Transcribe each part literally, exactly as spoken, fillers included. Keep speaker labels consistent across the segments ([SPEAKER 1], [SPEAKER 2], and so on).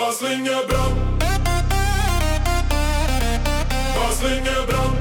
[SPEAKER 1] Basslinjebrann. Basslinjebrann.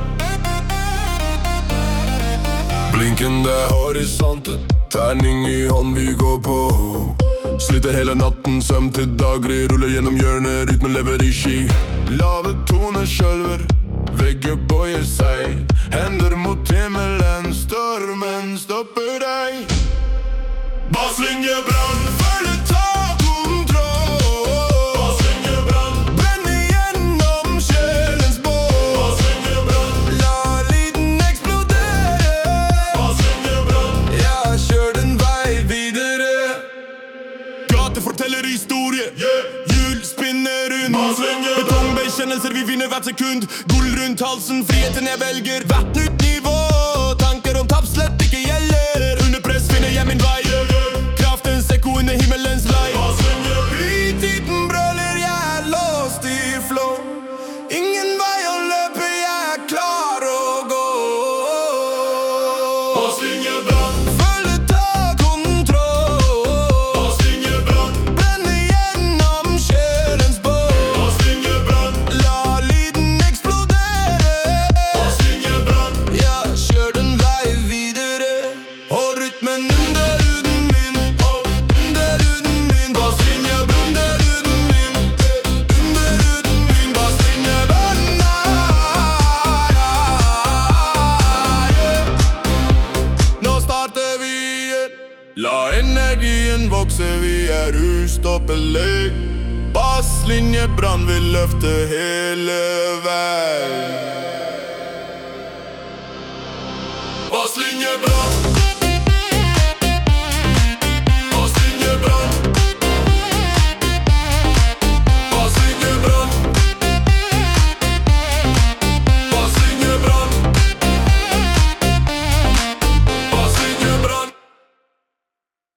[SPEAKER 1] Blinkende horisonter, terning i hånd vi går på. Sliter hele natten, søvn til daglig. Ruller gjennom hjørnet, rytmen lever i ski. Lave toner skjølver, vegger bøyer seg. Hender mot himmelen, stormen stopper deg. Basslinjebrann, følge ta kontroll. Basslinjebrann, brenne gjennom sjelens bål. Basslinjebrann, la lyden eksplodere. Basslinjebrann, ja, kjør den vei videre. Gate forteller historie, yeah. Hjul spinner rundt. Basslinjebrann, betongbekjennelser vi vinner hvert sekund. Gull rundt halsen, friheten jeg velger. Hvert nytt nivå, tanker om tapp slett ikke gjelder. Under press finner jeg min vei. Under himmelens lei. I tiden brøler, jeg er låst i flow. Ingen vei å løpe, jeg er klar å gå. Basslinjebrann, følge ta kontroll. Basslinjebrann, brenne gjennom sjelens bål. Basslinjebrann, la lyden eksplodere. Basslinjebrann, ja, kjør den vei videre. Og rytmen under la energien vokse, vi er ustoppelig. Basslinjebrann vil løfte hele vei. Basslinjebrann.